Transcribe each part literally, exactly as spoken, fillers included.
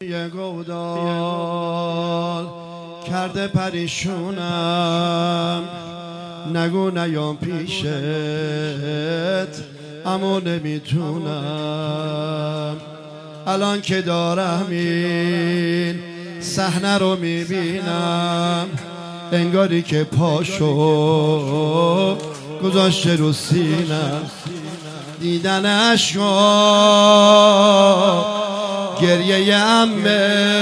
یه گودال کرده پریشونم، نگو نیام پیشت اما نمیتونم. الان که دارم این صحنه رو میبینم، انگاری که پاشو گذاشته رو سینم. دیدن اشکا گریه عمه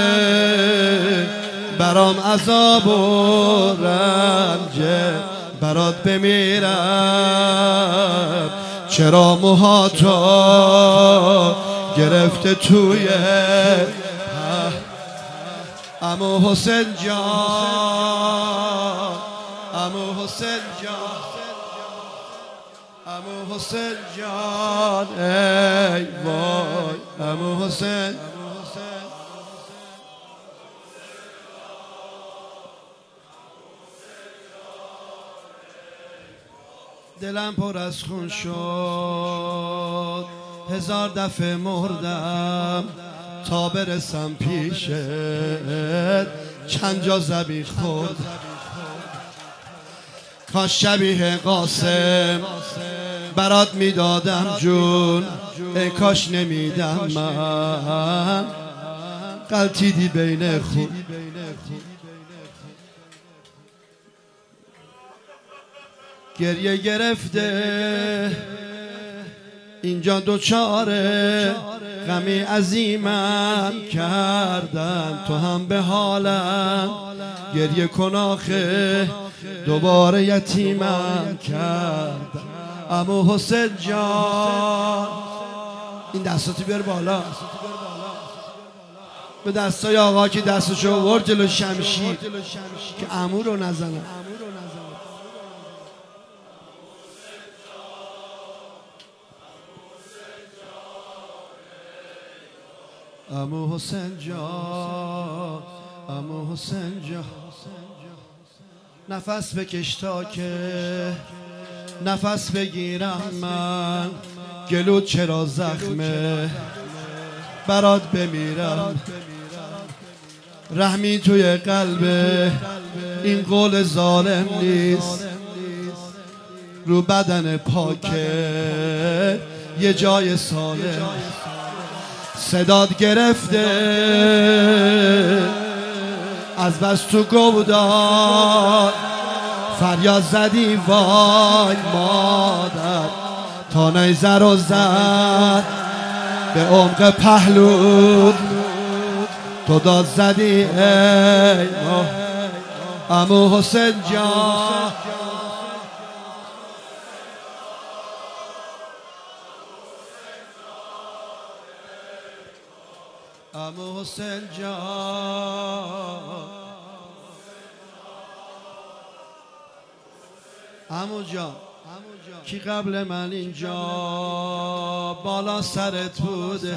برام عذاب و رنجه، برات بمیرم چرا موهاتو گرفته توی عمو حسین جان، عمو حسین جان، عمو حسین جان، ای وای عمو حسین. دلم پر از خون شد، هزار دفعه مردم تا برسم پیشت، چند جا زمین خورد. کاش شبیه قاسم برات میدادم جون، ای کاش نمیدم من، غلطیدی بین خون. گریه گرفته اینجا دوچاره غمی عظیمم کردن، تو هم به حالم گریه کن آخه دوباره یتیمم کردن. عمو حسین جان، این دستاتو بیار بالا به دستای آقا که دستشو ورد جلو شمشیر که عمو رو نزنم. عمو حسین جان، عمو حسین جان، نفس بکش تا که نفس بگیرم من، گلو چرا زخمه برات بمیرم. رحمی توی قلب این قول ظالم نیست، رو بدن پاکه یه جای سالم. صدات گرفته از بس تو گودال، فریاد زدی وای مادر، تا نیزه رو زد به عمق پهلو، تو داد زدی ای عمو حسین جان. عمو حسین جان، عمو جان، کی قبل من اینجا بالا سرت بوده؟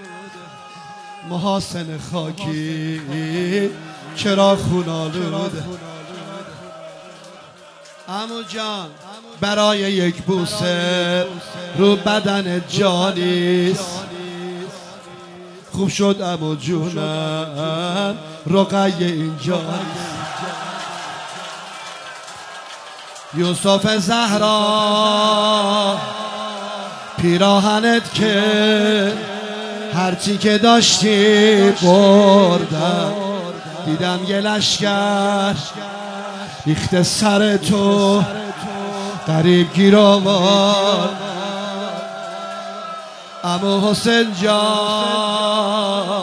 محاسن خاکی چرا خون آلوده؟ عمو جان برای یک بوسه رو بدن جانیست، خوب شد عمو جونم رقیه اینجا. یوسف زهرا پیراهنت که هرچی که داشتی بردم، دیدم یه لشگر ریخته سر تو قریب گیر آورد. عمو حسین جان،